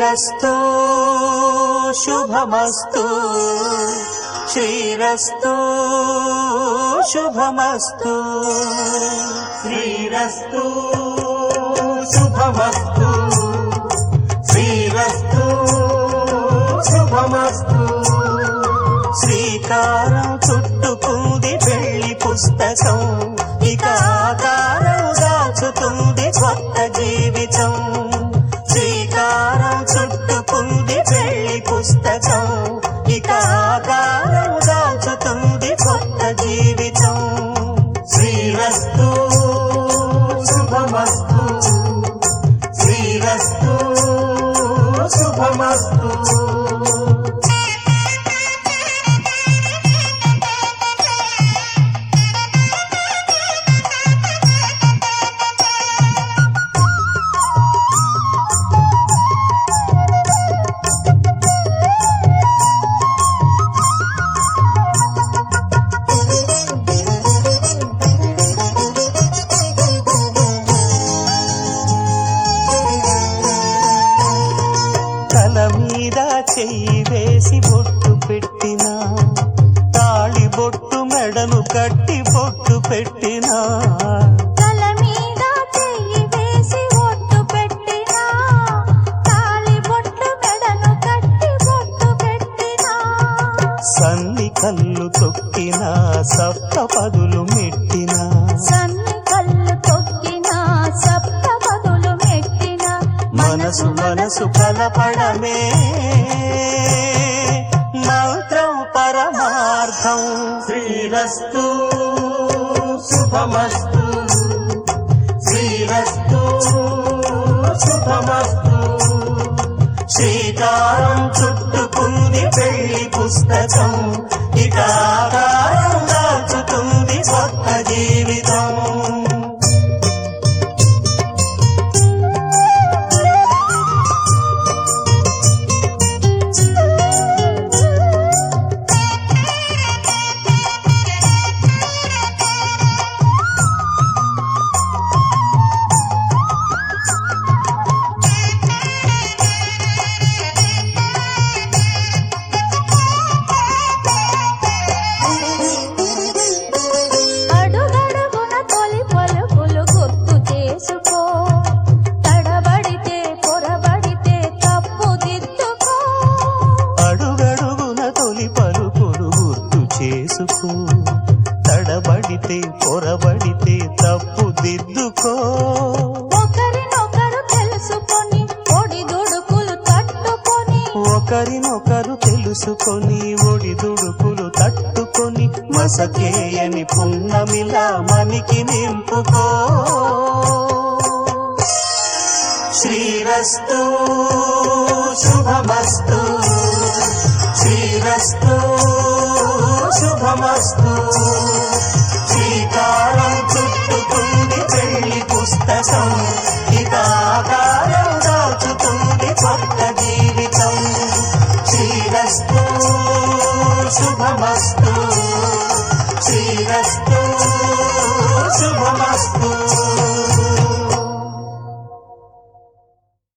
శ్రీరస్తు శుభమస్తు శ్రీరస్తు శుభమస్తు శ్రీరస్తు శుభమస్తు శ్రీరస్తు శుభమస్తు శ్రీకారం చుట్టుకుంది పెళ్లి పుస్తకం ఇక ఆకారం దాచుతుంది కొత్త జీవితం శ్రీకారం చుట్టుకుంది పెళ్లి పుస్తకం ఇక ఆకారం దాచుతుంది కొత్త జీవితం శ్రీరస్తు శుభమస్తు శ్రీరస్తు శుభమస్తు మీద చెయ్యి వేసి బొట్టు పెట్టినా తాళి బొట్టు మెడను కట్టి బొట్టు పెట్టినా తల మీద చెయ్యి వేసి బొట్టు పెట్టినా తాళి బొట్టు మెడను కట్టి బొట్టు పెట్టినా సన్ని కళ్ళు తొక్కినా సప్త పదులు మెట్టినా సన్ని కళ్ళు తొక్కినా సప్త పదులు మెట్టినా మనసు మనసు కలపడమే మంత్రం పరమార్థం శ్రీరస్తు శుభమస్తు శ్రీరస్తు శుభమస్తు శ్రీకారం చుట్టుకుంది పెళ్లి పుస్తకం ఇక ఆకారం దాచుతుంది కొత్త జీవితం తడబడితే పొరబడితే తప్పు దిద్దుకో ఒకరినొకరు తెలుసుకొని ఒడిదుడుకులు తట్టుకొని ఒకరినొకరు తెలుసుకొని ఒడిదుడుకులు తట్టుకొని మసకేయని పున్నమిలా మనికి నింపుకో శ్రీరస్తు శుభమస్తు శ్రీరస్తు శుభమస్తు